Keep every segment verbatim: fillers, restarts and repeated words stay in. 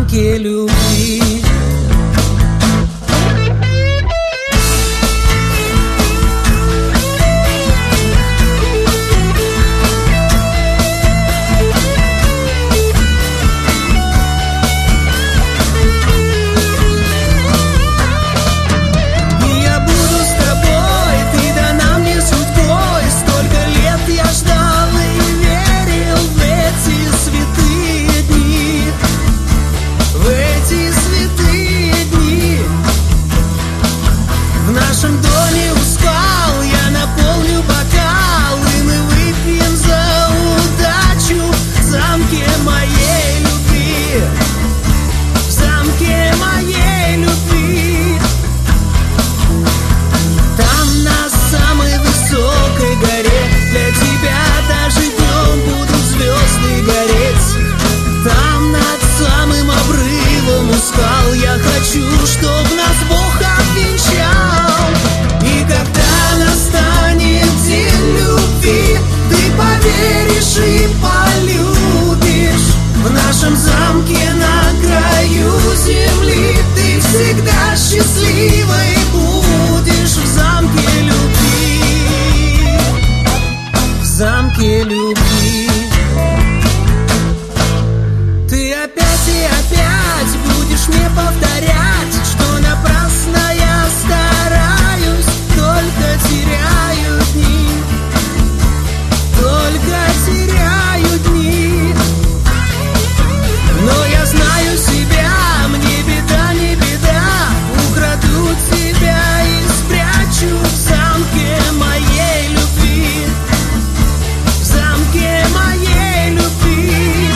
замке любви. В нашем доме у скал я наполню бокал, и мы выпьем за удачу в замке моей любви, в замке моей любви. Там на самой высокой горе для тебя даже днем будут звезды гореть. Там над самым обрывом у скал я хочу, чтоб нас Бог обвенчал. И когда настанет день любви, ты поверишь и полюбишь. В нашем замке на краю земли ты всегда счастливой будешь. В замке любви, в замке любви. Ты опять и опять будешь мне повторять, что напрасно я стараюсь, только теряю дни, только теряю дни. Но я знаю себя, мне беда не беда, украду тебя и спрячу в замке моей любви, в замке моей любви.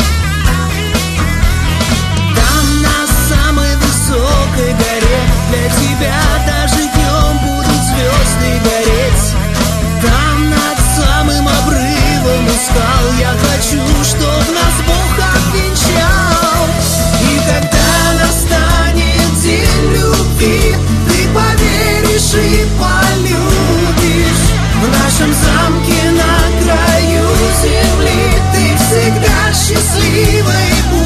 Там на самой высокой горе для тебя даже днем будут звезды гореть. Там над самым обрывом у скал я хочу, чтоб нас Бог обвенчал. И когда настанет день любви, ты поверишь и полюбишь. В нашем замке на краю земли ты всегда счастливой будешь.